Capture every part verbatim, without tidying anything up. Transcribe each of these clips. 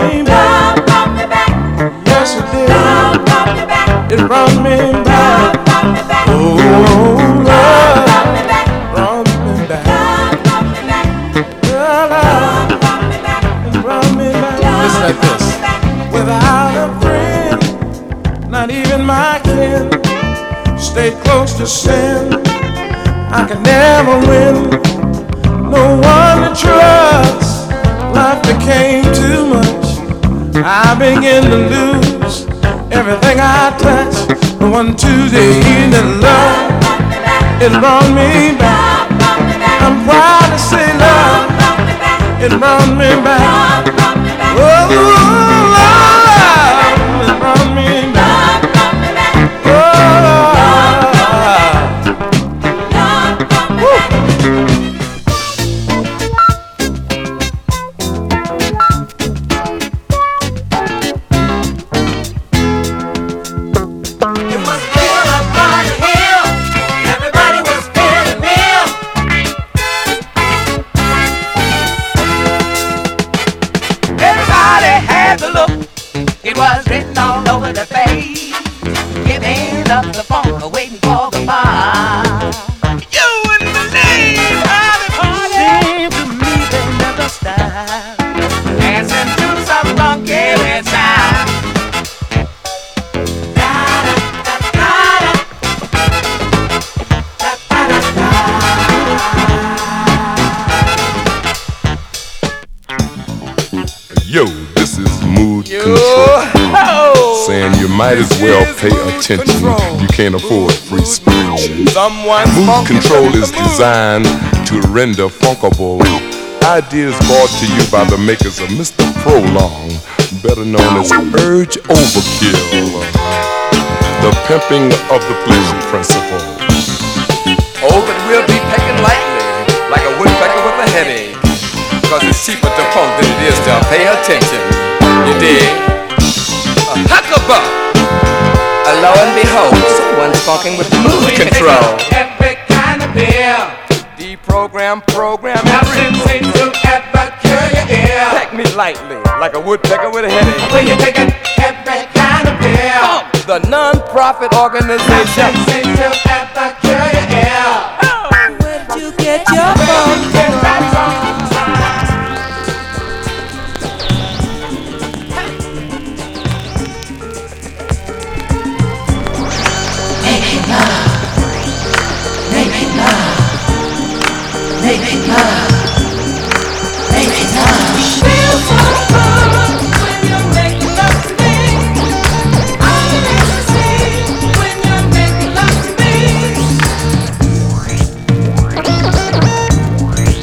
me back. Love brought me back. Yes, it did. Love brought me back. It brought me back. Love brought me back. Oh, Love love brought me back. brought me back. Love brought me back. Love Love brought me back. it brought me back. Listen like this. Without a friend, not even my kin, stay close to sin. I can never win. No one to trust. Life became too much. I begin to lose everything I touch. One Tuesday evening, love, it brought me back. I'm proud to say love, it brought me back. Oh, love, it brought me back. Oh, it was written all over the face, giving up the funk, waiting for the bar. You wouldn't believe how the party seemed to me they never stop, dancing to some funky sound. Yo, this is Mood Yo, Control. ho. Saying you might as This well is pay Mood attention. Control. You can't afford free speech. Someone's Mood funky Control in is the mood. designed to render funkable ideas brought to you by the makers of Mister Prolong, better known as Urge Overkill, the pimping of the pleasure principle. Oh, but we'll be pecking lightly, like a woodpecker with a headache. Cause it's cheaper to funk than it is to pay attention. You dig? A hucklebuck. Uh, lo and behold, someone's funking with Mood Control. Every kind of beer, Deprogram, program, nothing seems to ever cure your ear. peck me lightly, like a woodpecker with a headache. When you take it, every kind of beer, Funk, the non-profit organization. nothing seems to ever cure your ear. Where did you get your funk from? Making love, making love, making love, making love. Feel so good when you're making love to me. I'm in ecstasy when you're making love to me.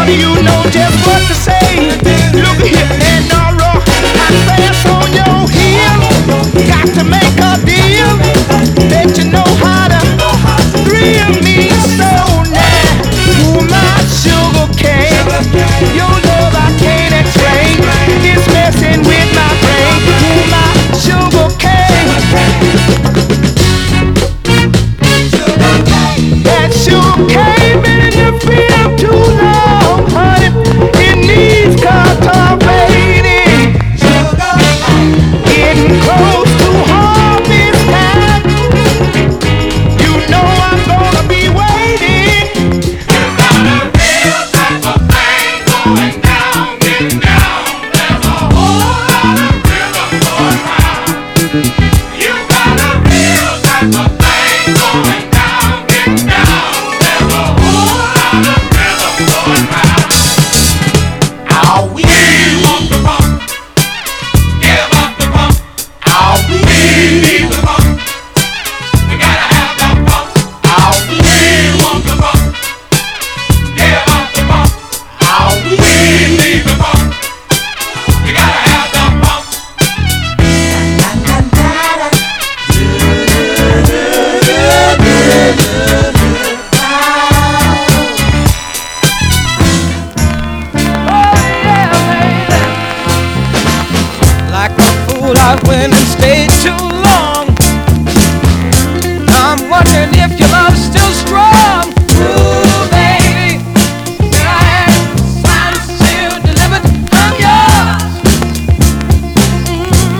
you know just what to say. Look here, Lenora, I pass on your heel. Got to make a deal. Bet you know how to thrill me so now. Ooh, my sugar cane. Your love I can't explain. It's messing with my brain. Ooh, my sugar cane. That sugar cane been in your feet too long, honey. It needs cultivating. Getting close to harvest time. You know I'm gonna be waiting. You got a real type of thing going down, getting down. There's a whole lot of rhythm going round. You got a real type of thing going down, getting down. There's a whole lot of rhythm going round. Are we want the pump? Give up the pump. Are we need the pump? We gotta have the pump. Are we want the pump? Give up the pump. Are we need the pump? We gotta have the pump. Like a fool, I went and stayed too long. I'm wondering if your love's still strong. Ooh, baby, I am signed, sealed, delivered, I'm yours. Mm.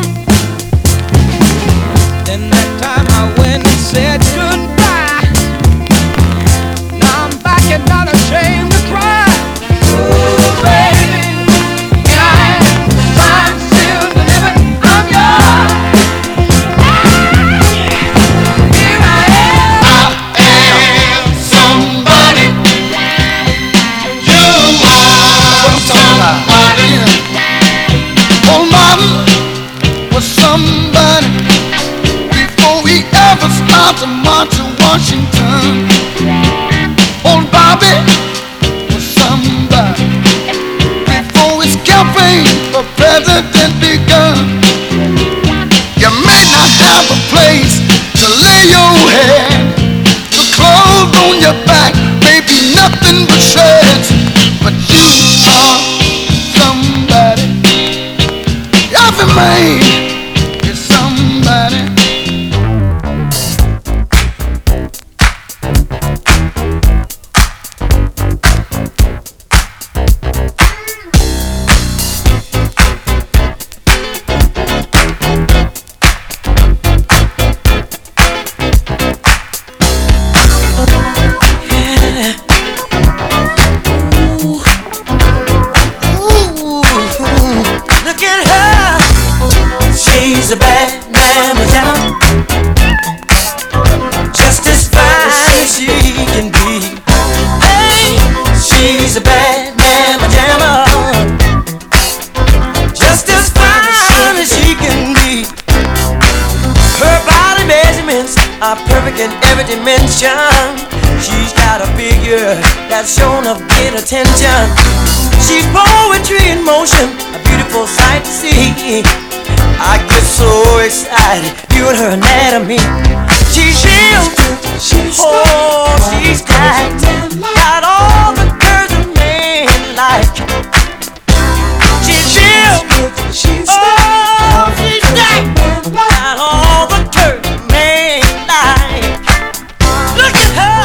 Then that time I went and said goodbye. Now I'm back and not ashamed to cry. Ooh, baby, I am signed, sealed, delivered, I'm yours. Here I am. I am somebody. You are somebody. Oh, mama was somebody before we ever started to march to Washington. Old Bobby was somebody before his campaign for president begun. You may not have a place to lay your head, the clothes on your back may be nothing but shreds, but you are somebody. Every man is somebody. Look at her. She's a bad mamma jamma. Just as fine as she can be. Hey, she's a bad mamma jamma. Just as fine as she can be. Her body measurements are perfect in every dimension. She's got a figure that's shown of great attention. She's poetry in motion, a beautiful sight to see. I get so excited viewing her anatomy. She's healed, oh, she's got, got all the curves a man like. She's healed, oh, she's got, got all the curves a man like. Look at her.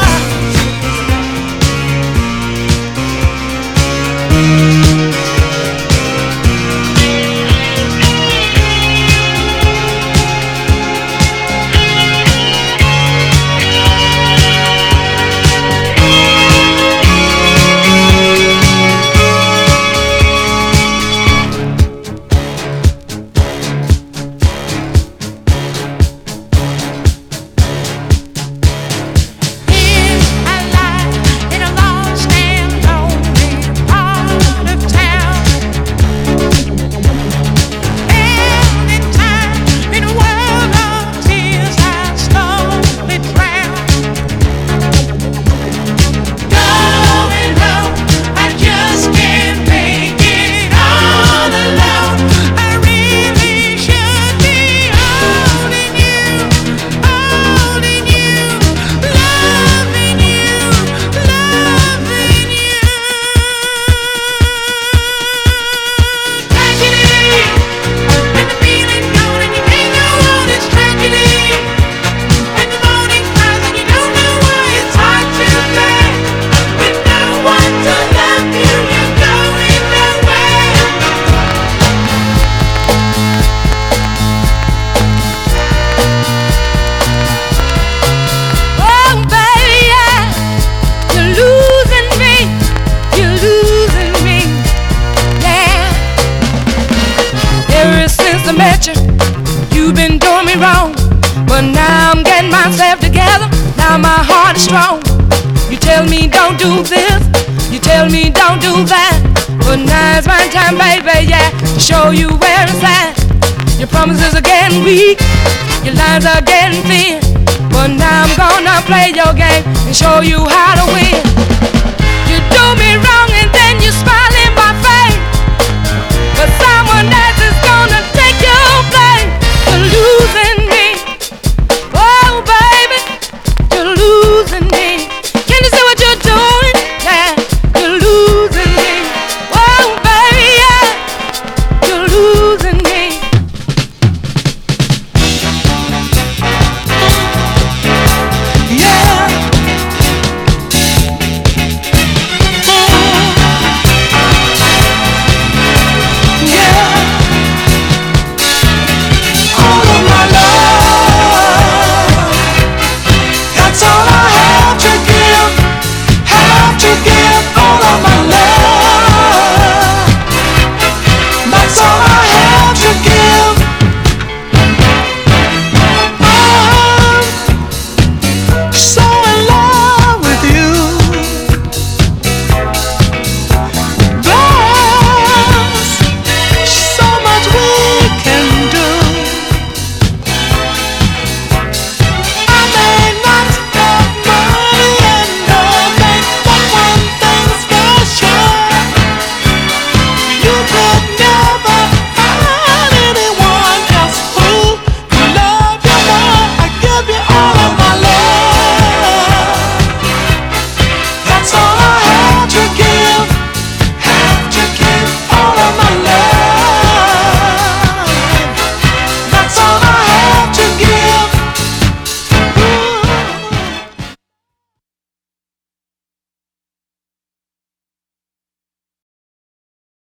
bet you you've been doing me wrong. But now I'm getting myself together. Now my heart is strong. You tell me don't do this, you tell me don't do that. But now it's my time, baby, yeah, to show you where it's at. Your promises are getting weak, your lines are getting thin. But now I'm gonna play your game and show you how to win. You do me wrong